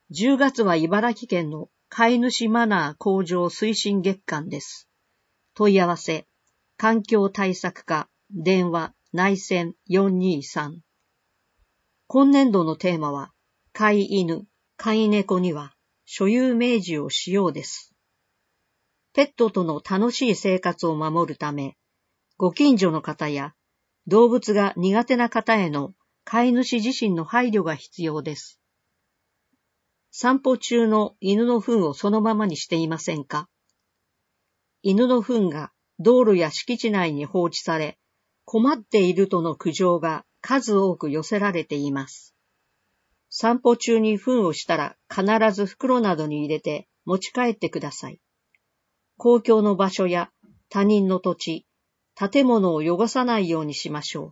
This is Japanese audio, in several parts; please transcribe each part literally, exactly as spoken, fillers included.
じゅうがつは茨城県の飼い主マナー向上推進月間です。問い合わせ、環境対策課、電話、内線よんにーさん。今年度のテーマは、飼い犬、飼い猫には所有明示をしようです。ペットとの楽しい生活を守るため、ご近所の方や動物が苦手な方への飼い主自身の配慮が必要です。散歩中の犬の糞をそのままにしていませんか？犬の糞が道路や敷地内に放置され、困っているとの苦情が数多く寄せられています。散歩中に糞をしたら必ず袋などに入れて持ち帰ってください。公共の場所や他人の土地、建物を汚さないようにしましょう。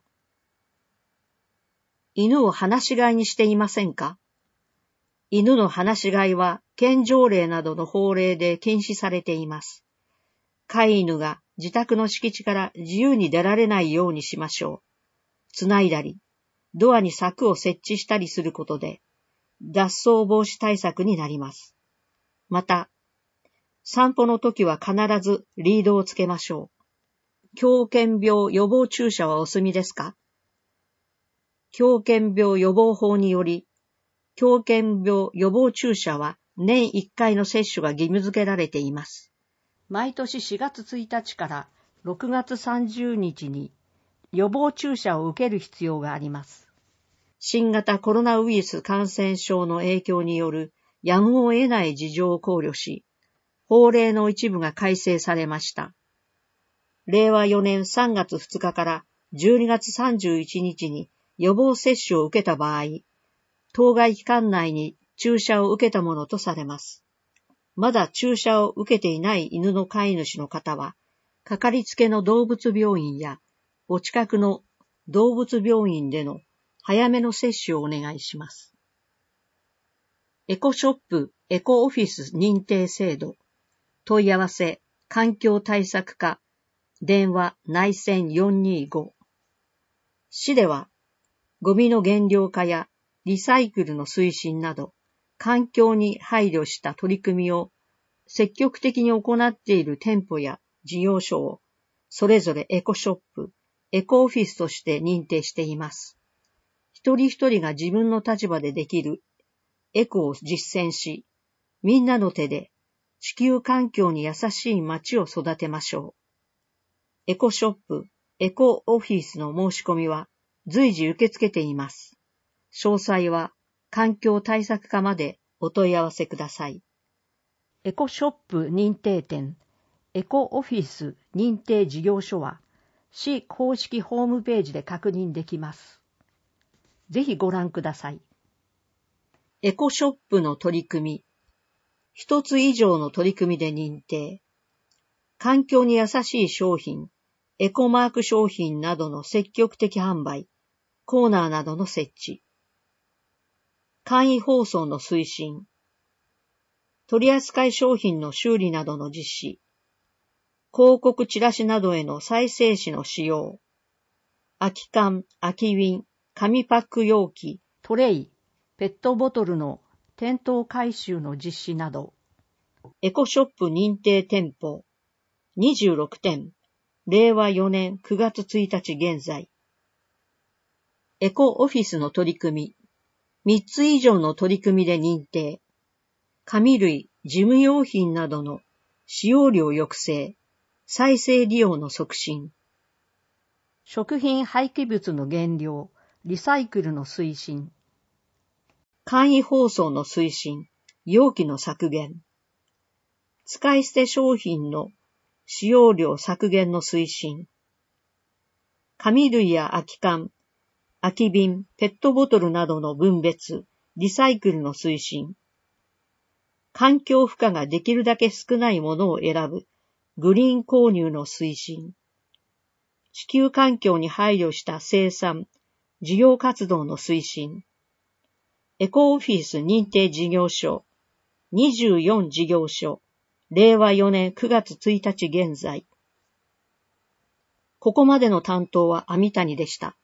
犬を放し飼いにしていませんか？犬の放し飼いは県条例などの法令で禁止されています。飼い犬が自宅の敷地から自由に出られないようにしましょう。つないだり、ドアに柵を設置したりすることで、脱走防止対策になります。また、散歩の時は必ずリードをつけましょう。狂犬病予防注射はお済みですか？狂犬病予防法により、狂犬病予防注射は年いっかいの接種が義務付けられています。毎年しがつついたちからろくがつさんじゅうにちに予防注射を受ける必要があります。新型コロナウイルス感染症の影響によるやむを得ない事情を考慮し、法令の一部が改正されました。れいわよねんさんがつふつかからじゅうにがつさんじゅういちにちに予防接種を受けた場合、当該期間内に注射を受けたものとされます。まだ注射を受けていない犬の飼い主の方は、かかりつけの動物病院やお近くの動物病院での早めの接種をお願いします。エコショップ、エコオフィス認定制度。問い合わせ、環境対策課、電話、内線よんにーご。市では、ゴミの減量化やリサイクルの推進など、環境に配慮した取り組みを積極的に行っている店舗や事業所を、それぞれエコショップ、エコオフィスとして認定しています。一人一人が自分の立場でできるエコを実践し、みんなの手で地球環境に優しい街を育てましょう。エコショップ、エコオフィスの申し込みは随時受け付けています。詳細は環境対策課までお問い合わせください。エコショップ認定店、エコオフィス認定事業所は市公式ホームページで確認できます。ぜひご覧ください。エコショップの取り組み、一つ以上の取り組みで認定、環境に優しい商品、エコマーク商品などの積極的販売、コーナーなどの設置、簡易包装の推進、取扱い商品の修理などの実施、広告チラシなどへの再生紙の使用、空き缶、空き瓶、紙パック容器、トレイ、ペットボトルの店頭回収の実施など、エコショップ認定店舗にじゅうろくてん、れいわよねんくがつついたち現在。エコオフィスの取り組み、みっつ以上の取り組みで認定、紙類、事務用品などの使用量抑制、再生利用の促進、食品廃棄物の減量、リサイクルの推進、簡易包装の推進、容器の削減、使い捨て商品の使用量削減の推進、紙類や空き缶、空き瓶、ペットボトルなどの分別、リサイクルの推進、環境負荷ができるだけ少ないものを選ぶ、グリーン購入の推進、地球環境に配慮した生産、事業活動の推進、エコオフィス認定事業所、にじゅうよん事業所、れいわよねんくがつついたち現在。ここまでの担当は網谷でした。